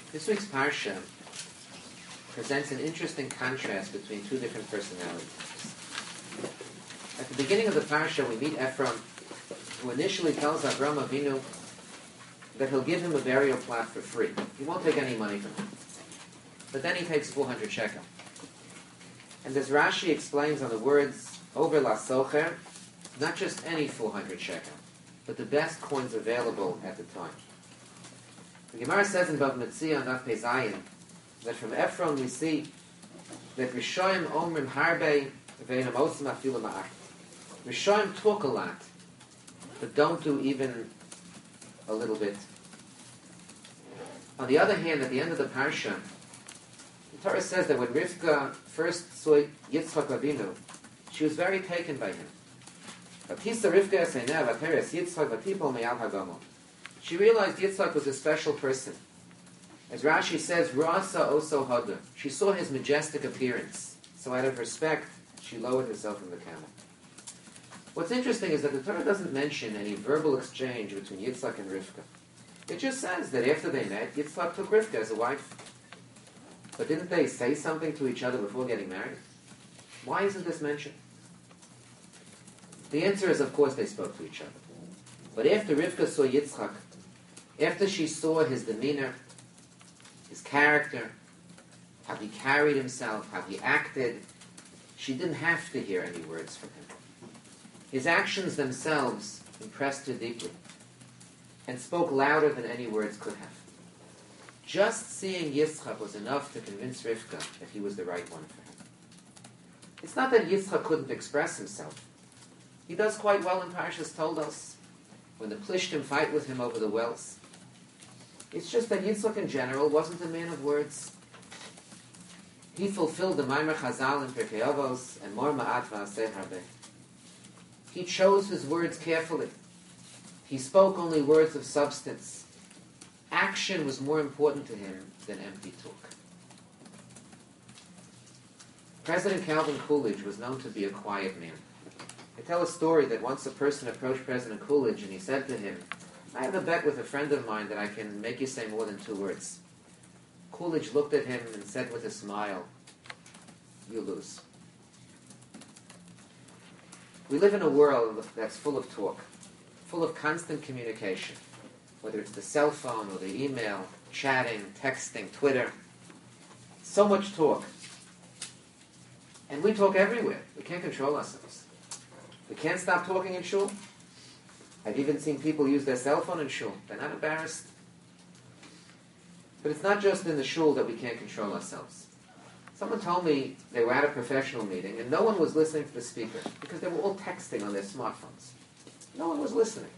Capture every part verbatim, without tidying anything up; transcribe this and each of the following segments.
This week's Parsha presents an interesting contrast between two different personalities. At the beginning of the Parsha, we meet Ephraim, who initially tells Avram Avinu that he'll give him a burial plot for free. He won't take any money from him. But then he takes four hundred shekel. And as Rashi explains on the words, over la socher, not just any four hundred shekel, but the best coins available at the time. The Gemara says in Bava Metzia on Daf Pei Zayin that from Ephron we see that Rishoyim omrim harbe v'einam osim afilu ma'at. Rishoyim talk a lot, but don't do even a little bit. On the other hand, at the end of the parsha, the Torah says that when Rivka first saw Yitzchak Avinu, she was very taken by him. She realized Yitzchak was a special person. As Rashi says, Rasa oso hada. She saw his majestic appearance, so out of respect, she lowered herself from the camel. What's interesting is that the Torah doesn't mention any verbal exchange between Yitzchak and Rivka. It just says that after they met, Yitzchak took Rivka as a wife. But didn't they say something to each other before getting married? Why isn't this mentioned? The answer is, of course, they spoke to each other. But after Rivka saw Yitzchak, after she saw his demeanor, his character, how he carried himself, how he acted, she didn't have to hear any words from him. His actions themselves impressed her deeply and spoke louder than any words could have. Just seeing Yitzchak was enough to convince Rivka that he was the right one for her. It's not that Yitzchak couldn't express himself. He does quite well in Parshas told us when the Plishtim fight with him over the wells. It's just that Yitzchak in general wasn't a man of words. He fulfilled the Maimer Chazal in Pirkei Avos and Mor Ma'at V'aseh Harbeh. He chose his words carefully. He spoke only words of substance. Action was more important to him than empty talk. President Calvin Coolidge was known to be a quiet man. I tell a story that once a person approached President Coolidge and he said to him, I have a bet with a friend of mine that I can make you say more than two words. Coolidge looked at him and said with a smile, you lose. We live in a world that's full of talk, full of constant communication, whether it's the cell phone or the email, chatting, texting, Twitter. So much talk. And we talk everywhere. We can't control ourselves. We can't stop talking in shul. I've even seen people use their cell phone in shul. They're not embarrassed. But it's not just in the shul that we can't control ourselves. Someone told me they were at a professional meeting and no one was listening to the speaker because they were all texting on their smartphones. No one was listening.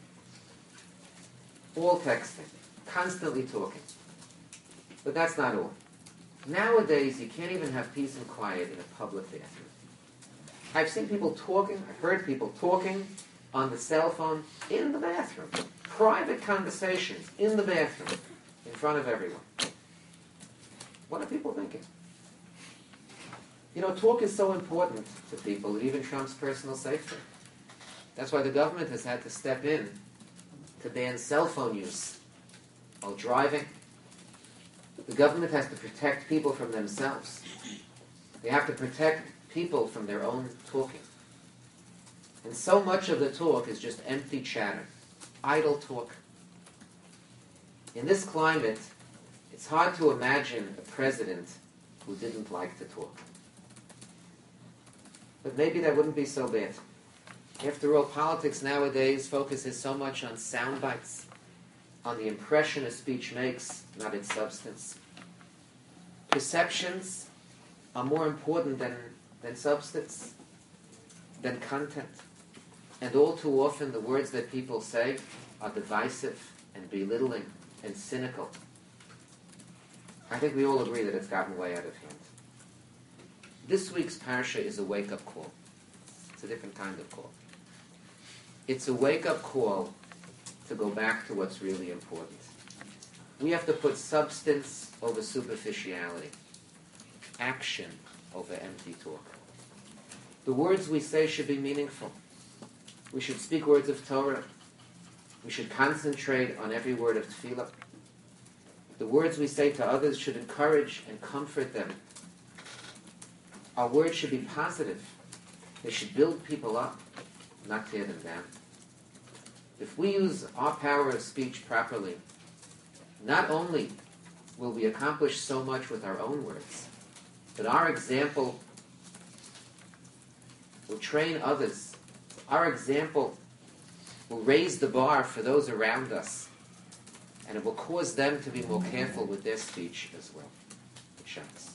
All texting. Constantly talking. But that's not all. Nowadays, you can't even have peace and quiet in a public bathroom. I've seen people talking, I've heard people talking on the cell phone in the bathroom. Private conversations in the bathroom in front of everyone. What are people thinking? You know, talk is so important to people, it even trumps personal safety. That's why the government has had to step in to ban cell phone use while driving. The government has to protect people from themselves. They have to protect people from their own talking. And so much of the talk is just empty chatter, idle talk. In this climate, it's hard to imagine a president who didn't like to talk. But maybe that wouldn't be so bad. After all, politics nowadays focuses so much on sound bites, on the impression a speech makes, not its substance. Perceptions are more important than, than substance, than content. And all too often the words that people say are divisive and belittling and cynical. I think we all agree that it's gotten way out of hand. This week's parsha is a wake-up call. It's a different kind of call. It's a wake-up call to go back to what's really important. We have to put substance over superficiality, action over empty talk. The words we say should be meaningful. We should speak words of Torah. We should concentrate on every word of tefillah. The words we say to others should encourage and comfort them. Our words should be positive. They should build people up, not tear them down. If we use our power of speech properly, not only will we accomplish so much with our own words, but our example will train others. Our example will raise the bar for those around us, and it will cause them to be more careful with their speech as well. Shabbos.